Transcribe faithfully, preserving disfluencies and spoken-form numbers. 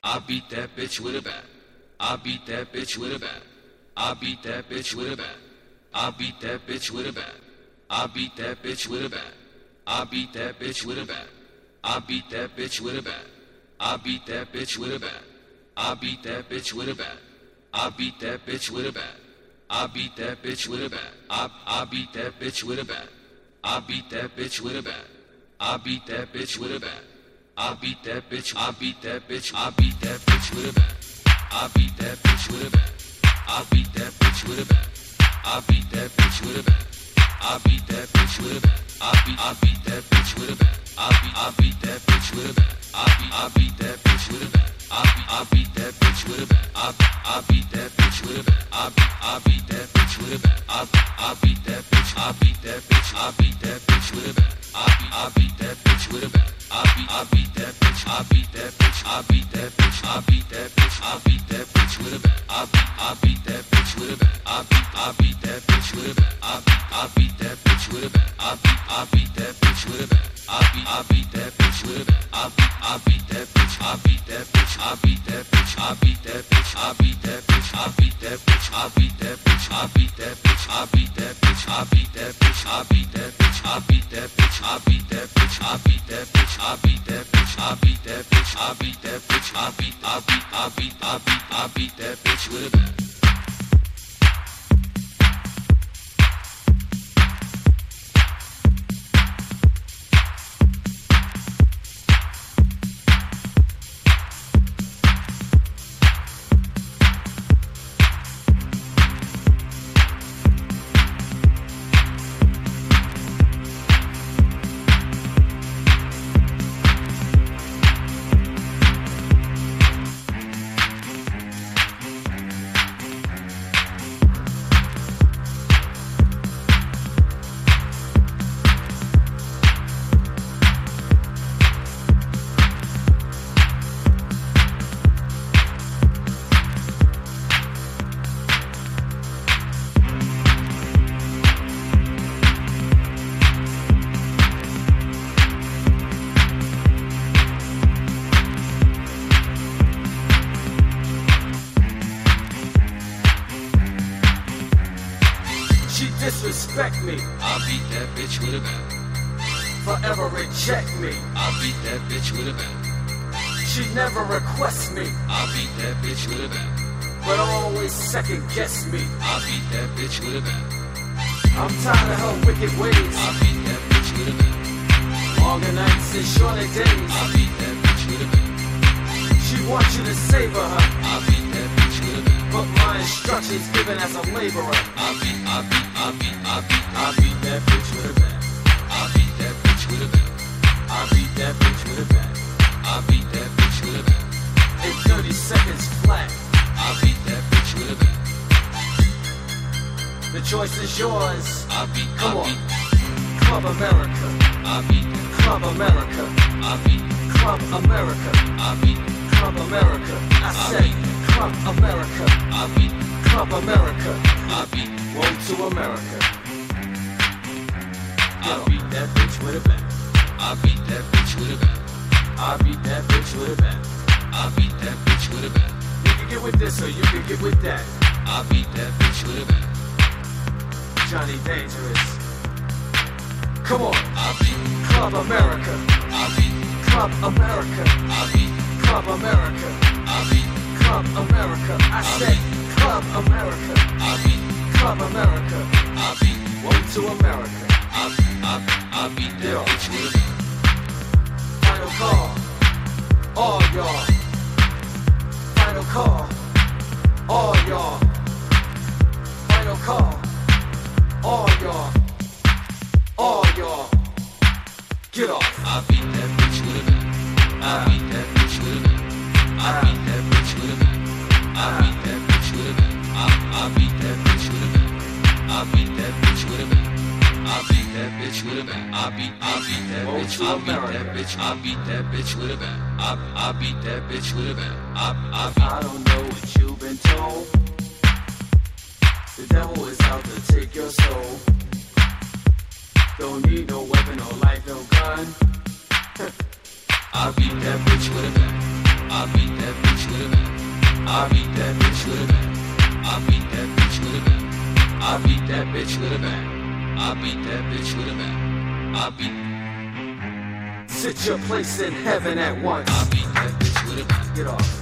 I beat that bitch with a bat. I beat that bitch with a bat. I beat that bitch with a bat. I beat that bitch with a bat. I beat that bitch with a bat. I beat that bitch with a bat. I beat that bitch with a bat. I beat that bitch with a bat. I beat that bitch with a bat. I beat that bitch with a bat. I beat that bitch with a bat. I I beat that bitch with a bat. I beat that bitch with a bat. I beat that bitch with a bat. I beat that bitch. I beat that bitch. I beat that bitch with a bat. I beat that bitch with a bat. I beat that bitch with a bat. I beat that bitch with a bat. I beat that bitch with a bat. I beat I beat that bitch with a bat. I beat I beat that bitch with a bat. I beat I beat that bitch with a bat. I beat I beat that bitch with a bat. I beat I beat that bitch with a bat. I beat I beat that bitch with a bat. I beat I beat that bitch. I beat that bitch. I beat that bitch with a bat. I beat I beat that bitch with a bat. I beat I beat that bitch. I beat that bitch. I beat that bitch. I beat that bitch. I beat that bitch with a bat. I beat I beat that bitch with a bat. I beat I beat that bitch with a bat. I beat I beat that bitch with a bat. I beat I beat that bitch with a bat. I beat I beat that bitch with a bat. I beat I beat that bitch. I beat that bitch. I beat that bitch. I beat that bitch. I beat that bitch. I beat that bitch. I beat that bitch. I beat that bitch. I beat that bitch. I beat that bitch. I beat that bitch. I beat that bitch. I beat that bitch. I beat that bitch. I beat that bitch. I beat that bitch. I beat that bitch. I beat I beat I beat I beat I beat that bitch with a bat. Disrespect me, I beat that bitch with a bat. Forever reject me, I beat that bitch with a bat. She never requests me, I beat that bitch with a bat. But always second guess me, I beat that bitch with a bat. I'm tired of her wicked ways, I beat that bitch with a bat. Longer nights and shorter days, I beat that bitch with a bat. She wants you to savor her, I beat that bitch with a bat. But my instructions given as a laborer, I beat, I beat, I beat, I beat, I beat that bitch with a bat. I beat that bitch with a bat. I beat that bitch with a bat. I beat that bitch with a bat. In thirty seconds flat, I beat that bitch with a bat. The choice is yours. I beat, Come I on. beat, Club America. I beat, Club America. I beat, Club America. I beat, Club America. I said Club America. I beat, Club America. I beat, Roll to America. I Yo, beat that bitch with a bat. I beat that bitch with a bat. I beat that bitch with a bat. I beat that bitch with a bat. You can get with this or you can get with that. I beat that bitch with a bat. Johnny Dangerous. Come on. I beat, Club America. I beat, Club America. I beat, Club America. I beat, Club America. I said Club America. I beat, Club America. I beat, Roll to America. I, I, I beat that Yo. bitch with a bat. Final call. All y'all. Final call. All y'all. Final call. All y'all. All y'all. Get off. I beat that bitch with a bat. I beat that bitch with a bat. I beat that bitch with a bat. I beat that bitch with a bat. I, I beat that bitch with a bat. I beat that bitch with a bat. I beat that bitch with a bat. I beat, I beat that Roll bitch. to I beat that America. bitch. I beat that bitch with a bat. I, I beat that bitch with a bat. I, I beat. I don't know what you've been told. The devil is out to take your soul. Don't need no weapon, no life, no gun. I beat that bitch with a bat. I beat that bitch I beat that bitch with a bat. I beat that bitch with a bat. I beat that bitch with a bat. I beat that bitch with a bat. I beat. Sit your place in heaven at once. I beat that bitch with a bat. Get off.